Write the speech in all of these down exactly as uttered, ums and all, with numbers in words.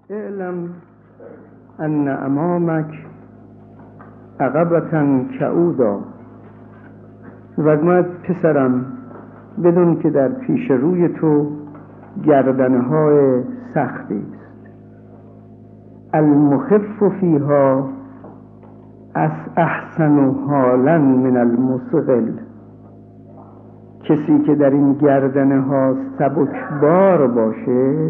اعلم ان امامک عقبة کعودا. فرمود پسرم بدون که در پیش روی تو گردنه های سختی است. المخف فیها از احسن حالا من المثقل. کسی که در این گردنه ها سبکبار باشه،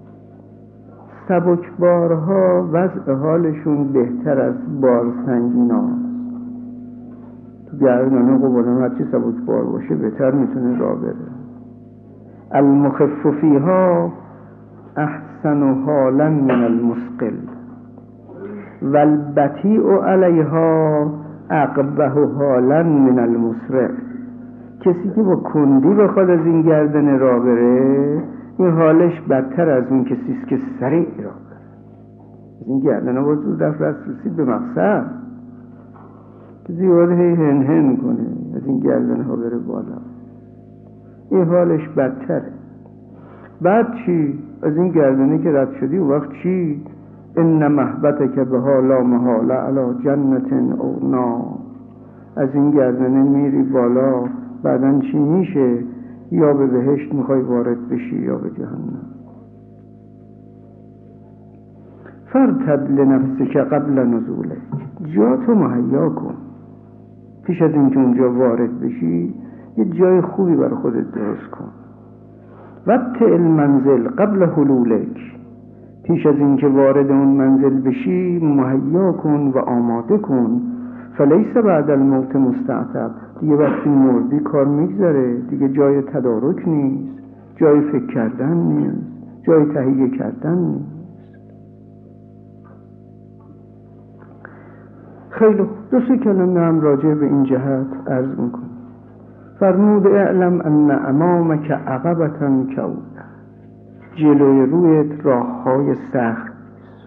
سبکبارها وضع حالشون بهتر از بار سنگیناست. تو گردنه قبولم هرچی سبکبار باشه بهتر میتونه راه بره. المخف فیها احسن حالا من المثقل والبطیء علیها اقبح حالا من المسرع. کسی که با کندی بخواد از این گردنه راه بره، این حالش بدتر از اون کسی است که سریع راه بره. از این گردنه باید زود رفت رسید به مقصد. کسی باید هی هن هن کنه از این گردنه ها بره بالا، این حالش بدتره. بعد چی؟ از این گردنه که رد شدی اون وقت چی؟ ان محبتک بها لا محاله علی جنت او نار. از این گردنه میری بالا، بعدن چی میشه؟ یا به بهشت میخوای وارد بشی یا به جهنم. فرتب لنفسک قبل نزولک. جا تو مهیا کن پیش از اینکه اونجا وارد بشی، یه جای خوبی برای خودت درست کن. وابتع المنزل قبل حلولک. پیش از اینکه وارد اون منزل بشی مهیا کن و آماده کن. فلیس بعد الموت مستعتب. دیگه وقتی مردی کار میگذره، دیگه جای تدارک نیست، جای فکر کردن نیست، جای تهیه کردن نیست. خیلی خوب، دو سه کلمه هم راجع به این جهت عرض میکنم. فرمود اعلم ان امامک عقبة کعودا. جلوی رویت راه های سخت.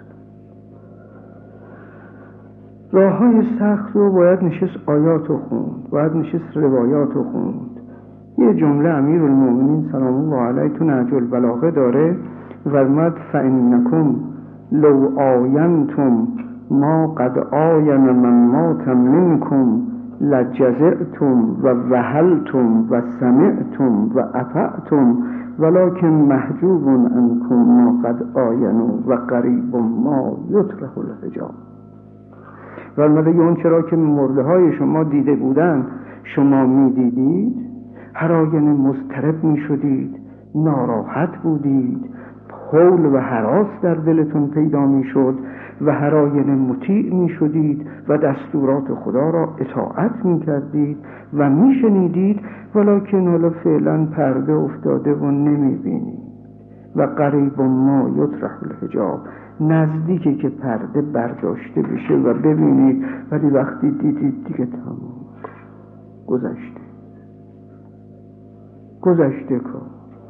راه های سخت رو باید نشست آیات رو خوند، باید نشست روایات رو خوند. یه جمله امیرالمومنین سلام الله علیه تو نهج البلاغه داره، فرمود فانکم لو آینتم ما قد آین من مات منکم لجزعتم و وهلتم و سمعتم و اطعتم ولکن محجوب عنکم ما قد آینوا و قریب ما یطرح الحجاب. فرموده اون چرا که مرده های شما دیده بودن شما می دیدید، هر آینه مضطرب می شدید، ناراحت بودید، حول و هراس در دلتون پیدا می شد و هر آینه مطیع می شدید و دستورات خدا را اطاعت می کردید و می شنیدید، ولکن حالا فعلا پرده افتاده و نمی بینید. و قریب ما یطرح الحجاب. نزدیکه که پرده برداشته بشه و ببینید، ولی وقتی دیدید دیگه تمام گذشته گذشته کار.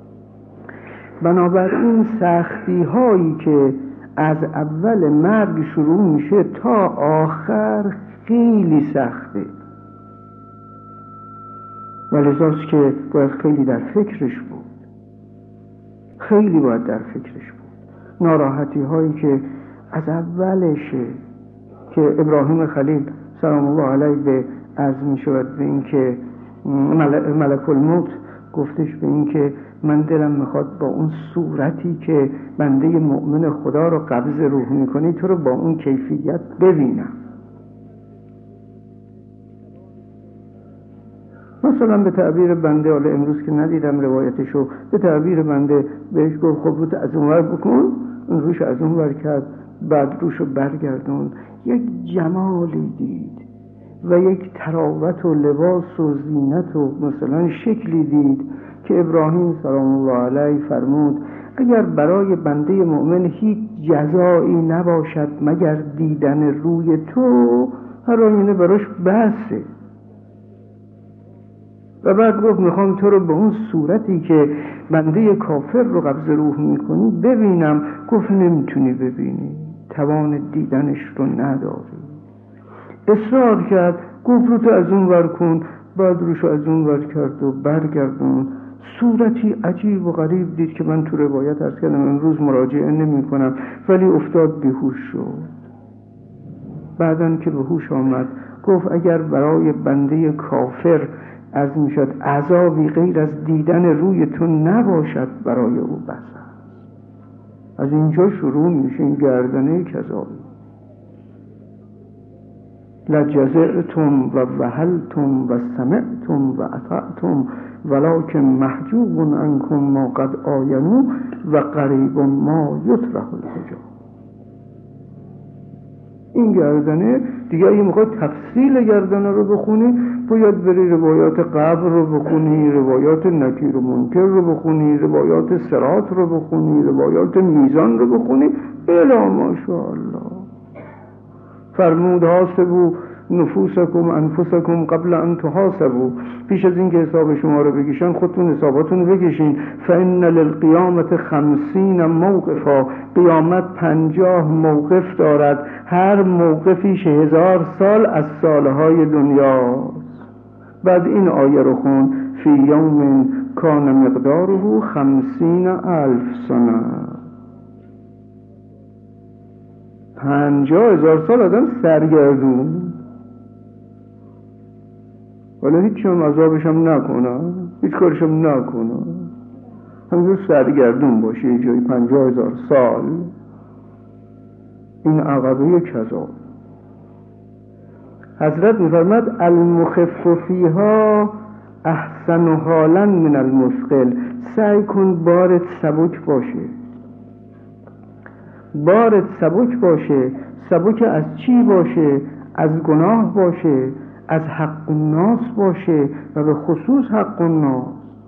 بنابراین سختی هایی که از اول مرگ شروع میشه تا آخر خیلی سخته، ولذاست که باید خیلی در فکرش بود، خیلی باید در فکرش بود. ناراحتی هایی که از اولشه که ابراهیم خلیل سلام الله علیه به عرض می شود به این که ملک الموت گفتش به این که من دلم میخواد با اون صورتی که بنده مؤمن خدا رو قبض روح میکنی تو رو با اون کیفیت ببینم. مثلا به تعبیر بنده، حالا امروز که ندیدم روایتشو، به تعبیر بنده بهش گفت خب روت از اون ور بکن، اون روش از اون ور کرد، بعد روشو برگردون. یک جمالی دید و یک تراوت و لباس و زینت و مثلا شکلی دید که ابراهیم سلام الله علیه فرمود اگر برای بنده مؤمن هیچ جزایی نباشد مگر دیدن روی تو، هر آینه براش بسه. و بعد گفت میخوام تو رو به اون صورتی که بنده کافر رو قبض روح میکنی ببینم. گفت نمیتونی ببینی، توان دیدنش رو نداری. اصرار کرد، گفت رو تو از اون ور کن، بعد روشو از اون ور کرد و برگردون. صورتی عجیب و غریب دید که من تو روایت عرض کردم امروز مراجعه نمی کنم، ولی افتاد بیهوش شد. بعدن که به هوش آمد گفت اگر برای بنده کافر عرض می شد عذابی غیر از دیدن روی تو نباشد برای او بس است. از اینجا شروع میشه این گردنه کذابی. لجزعتم و وهلتم و سمعتم و اطعتم ولکن محجوب عنکم ما قد آینوا و قریب ما یطرح الحجاب. این گردنه دیگه اگه میخواد تفصیل گردنه رو بخونی باید بری روایات قبر رو بخونی، روایات نکیر و منکر رو بخونی، روایات صراط رو بخونی، روایات میزان رو بخونی. الا ماشاءالله فرمود حاسبوا نفوسکم انفسکم قبل ان تحاسبوا. پیش از این که حساب شما رو بکشن خودتون حساباتون رو بکشین. فإن للقیامت خمسین موقفا، قیامت پنجاه موقف دارد، هر موقفیش هزار سال از سالهای دنیاست. بعد این آیه رو خون فی یوم کان مقداره خمسین الف سنه. پنجاه هزار سال آدم سرگردون، ولی هیچ هم عذابش هم نکنه، هیچ کارش هم نکنه، همینجور سرگردون باشه یه جایی پنجاه هزار سال. این عقبه کذاب. حضرت می‌فرماد المخف فیها احسن حالا من المثقل. سعی کن بارت سبک باشه، بارت سبک باشه. سبک از چی باشه؟ از گناه باشه، از حق الناس باشه و به خصوص حق الناس.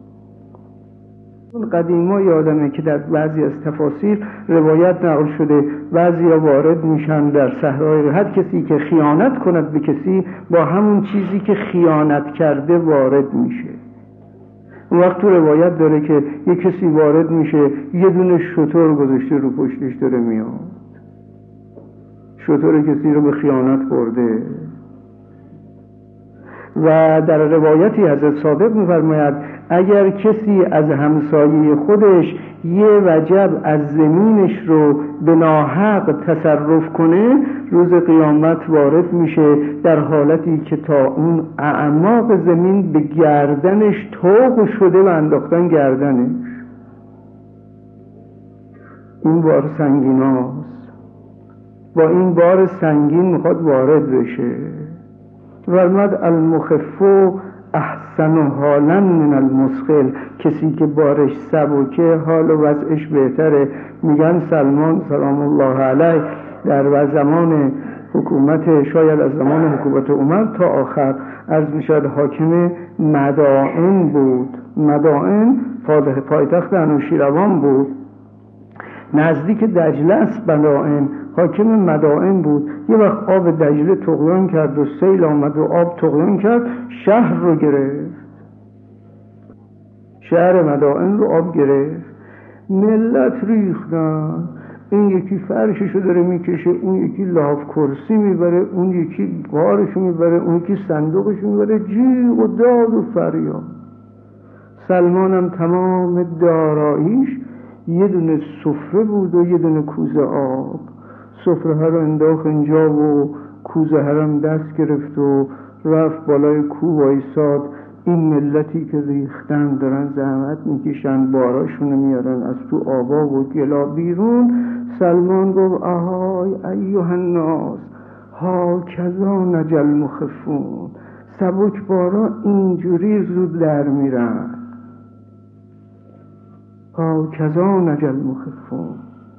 اون قدیما یادمه که در بعضی از تفاسیر روایت نقل شده بعضی ها وارد میشن در صحرای، هر کسی که خیانت کند به کسی با همون چیزی که خیانت کرده وارد میشه. اون وقت تو روایت داره که یک کسی وارد میشه یه دونه شتر گذاشته رو پشتش داره میاد، شتر کسی رو به خیانت برده. و در روایتی حضرت صادق می‌فرماید اگر کسی از همسایه خودش یه وجب از زمینش رو به ناحق تصرف کنه روز قیامت وارد میشه در حالتی که تا اون اعماق زمین به گردنش طوق شده و انداختن گردنش. این بار سنگین هاست، با این بار سنگین میخواد وارد بشه. فرمود المخف احسن حالا من المثقل. کسی که بارش سبکه حال و وضعش بهتره. میگن سلمان سلام الله علیه در زمان حکومت، شاید از زمان حکومت عمر تا آخر، عرض میشد حاکم مدائن بود. مدائن پایتخت انوشیروان بود، نزدیک دجله است. مدائن حاکم مدائن بود. یه وقت آب دجله طغیان کرد و سیل آمد و آب طغیان کرد، شهر رو گرفت، شهر مدائن رو آب گرفت. ملت ریختن، این یکی فرششو داره میکشه، اون یکی لاف کرسی میبره، اون یکی بارشو میبره، اون یکی صندوقشو میبره، جیغ و داد و فریاد. سلمانم تمام داراییش یه دونه سفره بود و یه دونه کوزه آب. سفره ها رو انداخت اینجا و کوزه ها رو دست گرفت و رفت بالای کوه وایساد. این ملتی که ریختن دارن زحمت میکشن، باراشونو میارن از تو آبا و گلا بیرون. سلمان گفت آهای ایها الناس هاکذا نجی المخفون. سبک بارا اینجوری زود در میرن. هاکذا نجی المخفون.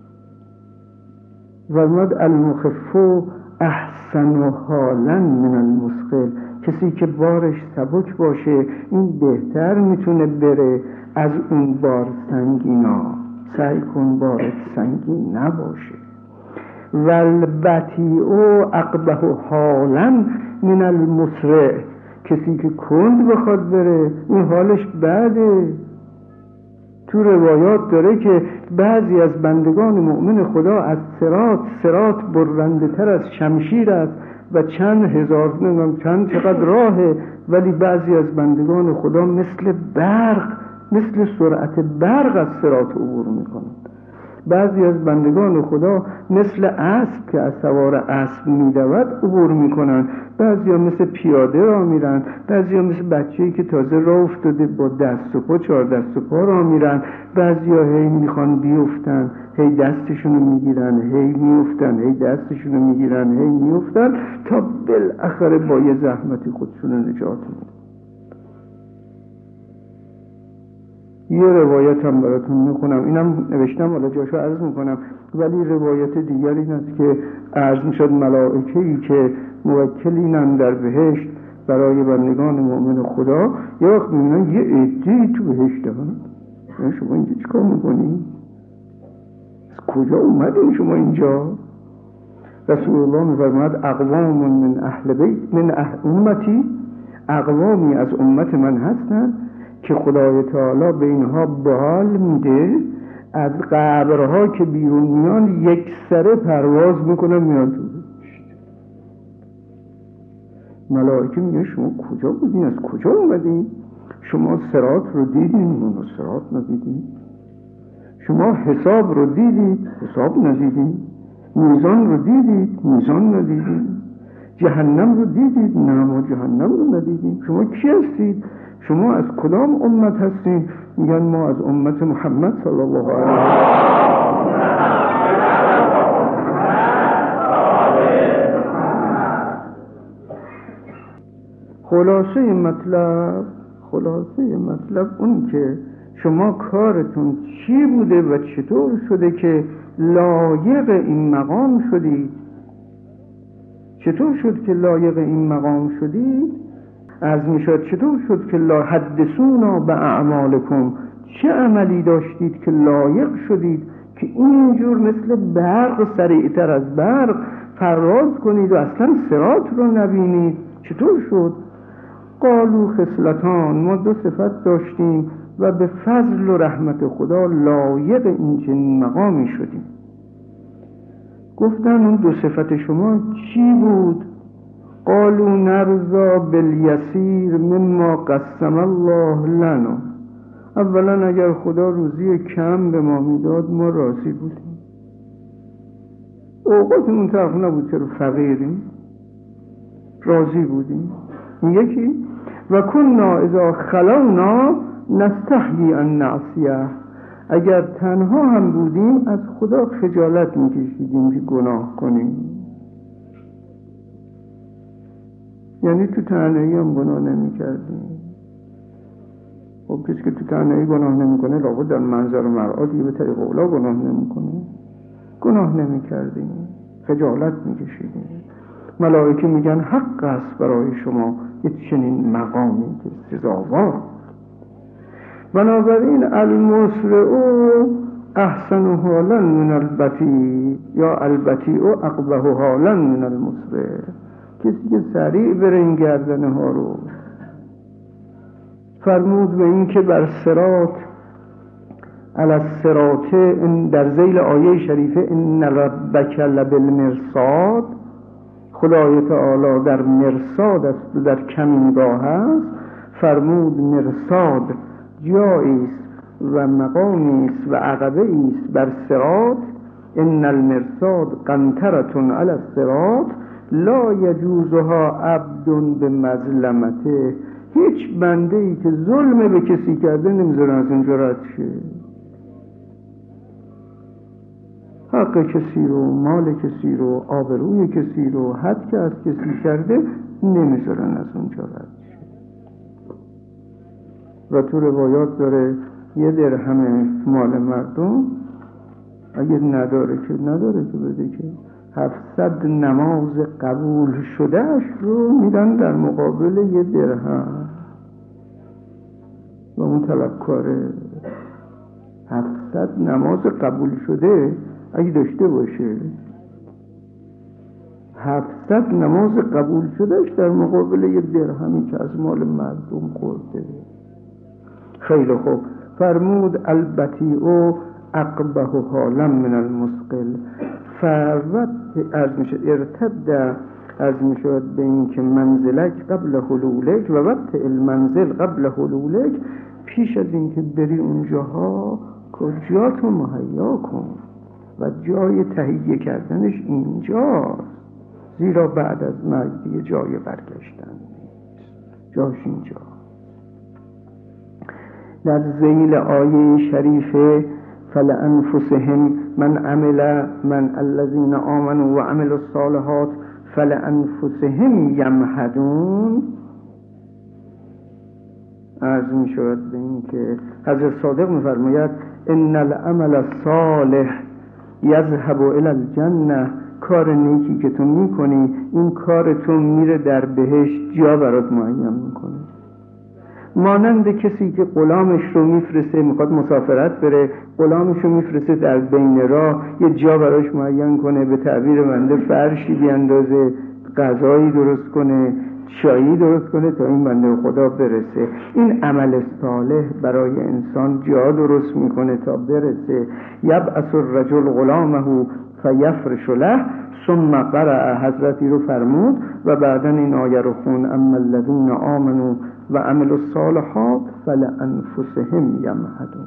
فرمود المخف احسن حالا من المثقل. کسی که بارش سبک باشه این بهتر میتونه بره از اون بار سنگینا. سعی کن بارت سنگین نباشه. والبطیء اقبح حالا من المسرع. کسی که کند بخواد بره این حالش بده. تو روایات داره که بعضی از بندگان مؤمن خدا از صراط صراط برنده تر از شمشیر است و چند هزار نمیدونم چند چقدر راهه، ولی بعضی از بندگان خدا مثل برق مثل سرعت برق از صراط عبور میکنن. بعضی از بندگان خدا مثل اسب که از سوار اسب میدود عبور میکنن، بعضی ها مثل پیاده راه میرن، بعضی ها مثل بچه‌ای که تازه راه افتاده با دست و پا چهار دست و پا راه میرن، بعضی ها هی میخوان بیفتن هی دستشونو میگیرن، هی میفتن هی دستشونو میگیرن، هی میفتن تا بالاخره با یه زحمتی خودشونو نجات میدن. یه روایت هم براتون میخونم، اینم نوشتم حالا جاشو عرض میکنم، ولی روایت دیگر این است که عرض میشد ملائکه‌ای که موکلینن در بهشت برای بندگان مؤمن خدا یه وقت میبینن یه عده‌ای تو بهشت هست. شما اینجا چیکار میکنی؟ از کجا اومدین شما اینجا؟ رسول الله میفرماید اقوام من اهل بیت من اهل امتی، اقوامی از امت من هستن که خدای تعالی به اینها بال میده، از قبرها که بیرون میان یک سره پرواز میکنن میان تو بهشت. ملائکه میگه شما کجا بودین؟ از کجا اومدین؟ شما صراط رو دیدین؟ اونو صراط ندیدین. شما حساب رو دیدید؟ حساب ندیدین. میزان رو دیدید؟ میزان ندیدین. جهنم رو دیدید؟ نه ما جهنم رو ندیدیم. شما کی هستید؟ شما از کدام امت هستید؟ میگن ما از امت محمد صلی الله علیه و خلاصه مطلب خلاصه مطلب اون که شما کارتون چی بوده و چطور شده که لایق این مقام شدید؟ چطور شد که لایق این مقام شدید؟ عرض می شد چطور شد که لا حدثونا به اعمالکم، چه عملی داشتید که لایق شدید که اینجور مثل برق، سریعتر از برق پرواز کنید و اصلا صراط رو نبینید؟ چطور شد؟ قالوا خصلتان، ما دو صفت داشتیم و به فضل و رحمت خدا لایق این چنین مقامی شدیم. گفتن اون دو صفت شما چی بود؟ قالوا نرضا بالیسیر مما قسم الله لنا، اولا اگر خدا روزی کم به ما میداد ما راضی بودیم، اوقاتمون طرف نبود چرا فقیریم، راضی بودیم. یکی و کنا اذا خلونا نستحیی ان نعصیه، اگر تنها هم بودیم از خدا خجالت میکشیدیم که گناه کنیم. یعنی تو تنهایی هم گناه نمی کردیم. خب کسی که تو تنهایی گناه نمی کنه لابد در منظر و مرعا دیگه به طریق اولا گناه نمی کنه. گناه نمی کردیم، خجالت می کشیدیم. ملائکه میگن حق است برای شما یه چنین مقامی که سزاوار. بنابراین المسرع احسن حالا من البطیء یا البطیء اقبح حالا من المسرع، کسی که سریع بره این گردنه ها رو. فرمود به این که بر صراط علی الصراط در ذیل آیه شریفه ان ربک لبالمرصاد، خدای تعالی در مرصاد است و در کمینگاه است. فرمود مرصاد جایی است و مقامی است و عقبه است بر صراط. ان المرصاد قنطرة علی الصراط لا یجوزها عبد بمظلمته، هیچ بنده ای که ظلم به کسی کرده نمیذاره از اینجا رد شه. حق کسی رو، مال کسی رو، آبروی کسی رو، حد که از کسی کرده نمیذارن از اونجا رد شه. و تو روایات داره یه درهم مال مردم اگه نداره که نداره که بده که هفتصد نماز قبول شدهش رو میدن در مقابل یه درهم و اون طلبکاره. هفتصد نماز قبول شده اگه داشته باشه، هفتصد نماز قبول شدهش در مقابل یه درهمی که از مال مردم خورده. خیلی خوب. فرمود البطیء اقبح حالا من المثقل، فروت از میشد ارتد از میشد به این که منزلک قبل حلولک و وقت المنزل قبل حلولک، پیش از اینکه بری اونجاها کجاتو مهیا کن و جای تهیه کردنش اینجاست، زیرا بعد از مرگ دیگه جای برگشتن نیست، جاش اینجا. در ذیل آیه شریفه فلأنفسهم من عمل من الذين آمنوا وعملوا الصالحات فلأنفسهم یمهدون عرض می شود به این که حضرت صادق می فرماید ان العمل الصالح یذهب الی الجنه، کار نیکی که تو می کنی این کار تو میره در بهشت، جا برات معین میکنه. مانند کسی که غلامش رو میفرسته، میخواد مسافرت بره، غلامش رو میفرسته در بین راه یه جا براش معین کنه، به تعبیر بنده فرشی بیاندازه، غذایی درست کنه، چایی درست کنه تا این بنده خدا برسه. این عمل صالح برای انسان جا درست میکنه تا برسه. یبعث الرجل غلامه فیفرش له ثم قرأ، حضرتی رو فرمود و بعدا این آیه رو خون اما الذین آمنوا و عملوا الصالحات فلأنفسهم یمهدون.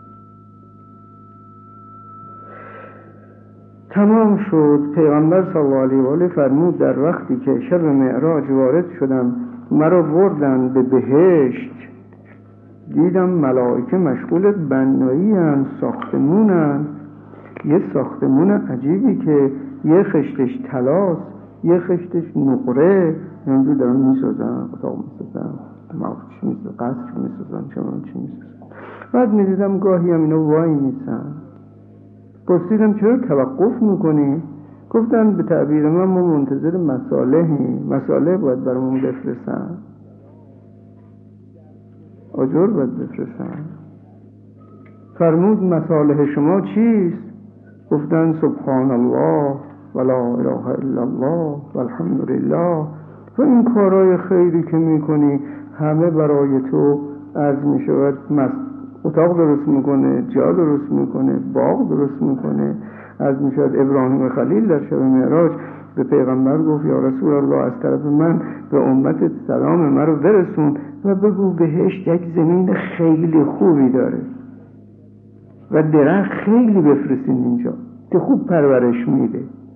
تمام شد. پیغمبر صلی الله علیه و آله فرمود در وقتی که شب معراج وارد شدم، مرا بردن به بهشت، دیدم ملائکه مشغول بنایی ان، ساختمون ان. یه ساختمون عجیبی که یه خشتش طلاست، یه خشتش نقره، اینجور دارن میسازن، اتاق میسازن، موقعش میسازن، قصر میسازن، چمون چی میسازن. بعد میدیدم گاهی هم اینو وای میسن. پرسیدم چرا توقف میکنی؟ گفتن به تعبیر من ما منتظر مصالحی، مصالح باید برامون بفرستن، آجر باید بفرستن. فرمود مصالح شما چیست؟ گفتن سبحان الله و لا اله الا الله و الحمد لله. و این کارهای خیری که میکنی همه برای تو عرض میشود، اتاق درست میکنه، جا درست میکنه، باغ درست میکنه. عرض میشود ابراهیم خلیل در شب معراج به پیغمبر گفت یا رسول الله از طرف من به امت سلام من رو برسون و بگو بهشت یک زمین خیلی خوبی داره و درخت خیلی بفرستین اینجا که خوب پرورش میده.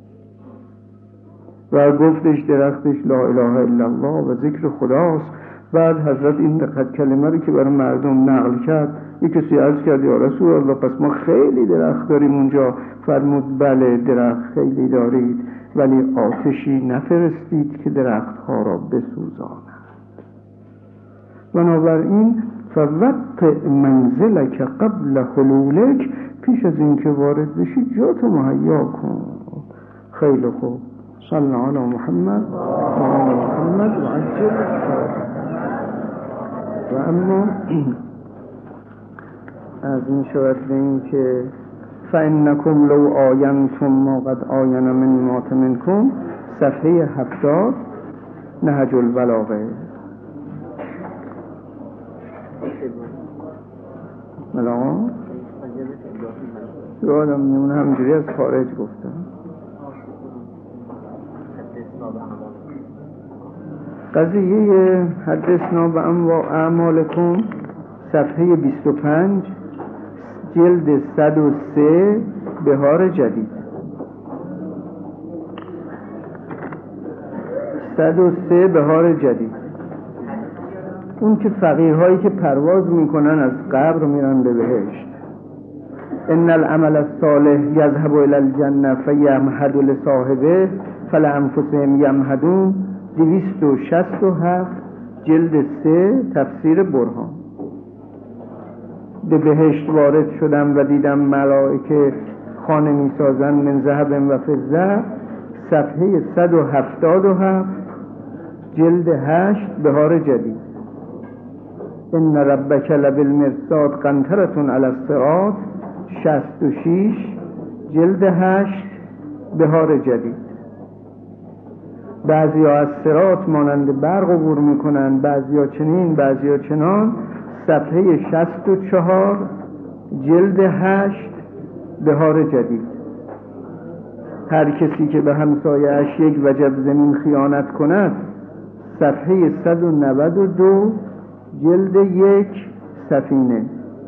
و گفتش درختش لا اله الا الله و ذکر خداست. بعد حضرت این دقیق کلمه رو که برای مردم نقل کرد، یک کسی عرض کرد یا رسول الله پس ما خیلی درخت داریم اونجا. فرمود بله درخت خیلی دارید، ولی آتشی نفرستید که درخت ها را بسوزاند. بنابراین فوقت منزلک قبل حلولک، پیش از این که وارد بشی جاتو مهیا کن. خیلی خوب. صلی علی محمد و آل محمد و عجل. و اما از این شود به این که فَإِنَّكُمْ لَوْ آینتم ما قد آین من مات منکم، صفحه هفتاد، نهج البلاغه. بلاغه یادم میمونه همجوری از خارج گفتم. قضیه حدثنا به اعمالکم، صفحه بیست و پنج، جلد صد و سه، بهار جدید. صد و سه بهار جدید. اون که فقیرهایی که پرواز میکنن از قبر میرن به بهشت. ان العمل الصالح یذهب الی الجنه فیمهد لصاحبه فلانفسهم یمهدون. دویست و شصت و هفت، جلد سه، تفسیر برهان. به بهشت وارد شدم و دیدم ملائکه خانه می سازن من ذهب و فضه، صفحه صد و هفتاد و هفت، جلد هشت، بهار جدید. ان ربک لبالمرصاد قنطرة علی الصراط، شصت و شش، جلد هشت، بهار جدید. بعضی ها از صراط مانند برق عبور میکنن، بعضی ها چنین، بعضی ها چنان، صفحه شصت و چهار، جلد هشت، بهار جدید. هر کسی که به همسایه‌اش یک وجب زمین خیانت کند، صفحه صد و نود و دو، جلد یک، سفینه.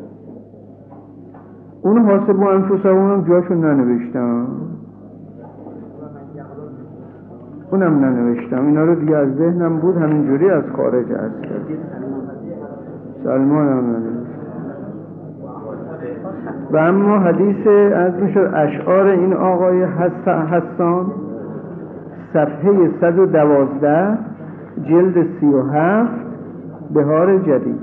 اونو حاسب و انفسهم جاشون ننوشتم، اونم ننوشتم، اینا رو دیگه از ذهنم بود، همینجوری از خارج هست. سلمان هم ننوشتم. و اما حدیث از میشد اشعار این آقای حسان صفحه صد و دوازده جلد سی و هفت بهار جدید،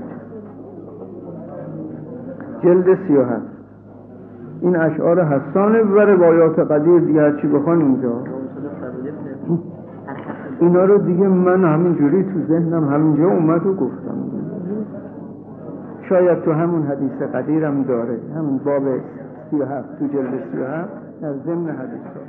جلد سی و هفت. این اشعار حسانه و روایات قدیر دیگه هرچی بخوان اینجا. اینا رو دیگه من همینجوری تو ذهنم همینجا اومد و گفتم. شاید تو همون حدیث قدیرم داره، همون باب سی و هفت تو جلد سی و هفت در ضمن حدیث